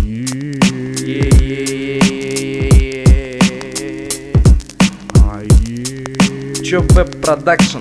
Чё веб-продакшн,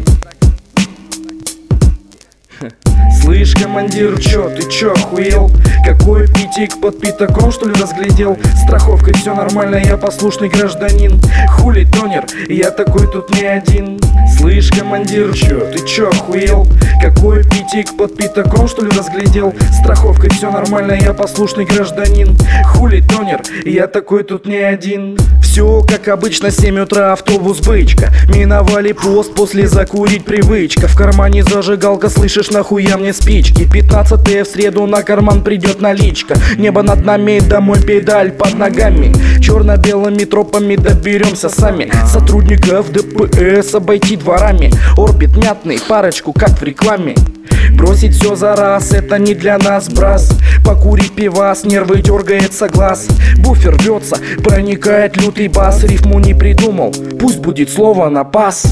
Слышь, командир, ты чё, охуел? Какой питик под пятаком, что ли, разглядел? Страховкой все нормально, я послушный гражданин. Хули тонер, я такой тут не один. Слышь, командир, ты чё, охуел? Какой питик под пятаком, что ли, разглядел? Страховкой все нормально, я послушный гражданин. Хули тонер, я такой тут не один. Все как обычно, 7 утра, автобус бычка. Миновали пост, после закурить привычка. В кармане зажигалка, слышишь, нахуя мне спички? 15-е в среду на карман придет наличка. Небо над нами, домой педаль под ногами. Черно-белыми тропами доберемся сами. Сотрудников ДПС обойти дворами. Орбит мятный, парочку как в рекламе. Бросить все за раз, это не для нас, брас. Покурить пивас, нервы дергается глаз. Буфер рвется, проникает лютый бас. Рифму не придумал, пусть будет слово на пас.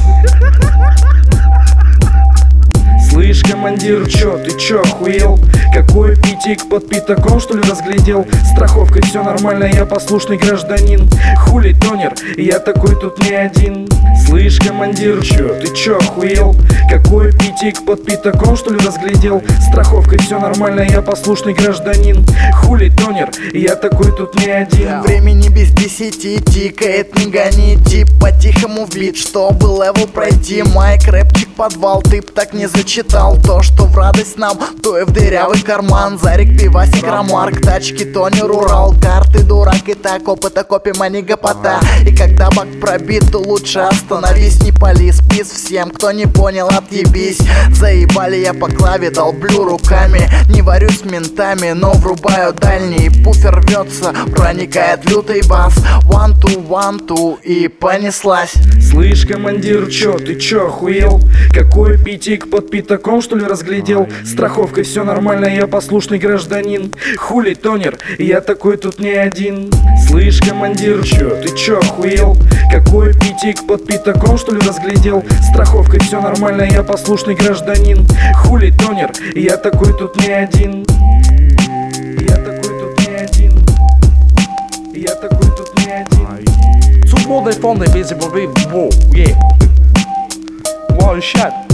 Слышь, командир, ты чё, охуел? Какой питик под пятаком, что ли, разглядел? Страховкой все нормально, я послушный гражданин. Хули тонер, я такой тут не один. Слышь, командир, ты чё, охуел? Какой питик под пятаком, что ли, разглядел? Страховкой все нормально, я послушный гражданин. Хули тонер, я такой тут не один. Времени без 10 тикает, не гони тип по-тихому в лид, чтобы левел пройти. Майк, рэпчик, подвал, ты б так не зачитал. То, что в радость нам, то и в дырявый карман. Зарик, пивасик, ромарк, тачки, тонер, Урал. Карты, дурак, и так опыта копим, а не гопота. И когда бак пробит, то лучше остановись, не пали. Спис всем, кто не понял, отъебись. Заебали, я по клаве долблю руками. Не варю с ментами, но врубаю дальний. Буфер рвется, проникает лютый бас. One, two, и понеслась. Слышь, командир, ты чё, охуел? Какой питик под пятаком, что ли, разглядел? Страховкой все нормально, я послушный гражданин. Хули тонер, я такой тут не один. Слышь, командир, ты чё, охуел? Какой питик под пятаком, что ли, разглядел? Страховкой все нормально, я послушный гражданин. Хули тонер, я такой тут не один. Я такой тут не один. Я такой тут не один. Tout le monde est fan des Visible Wall, One shot.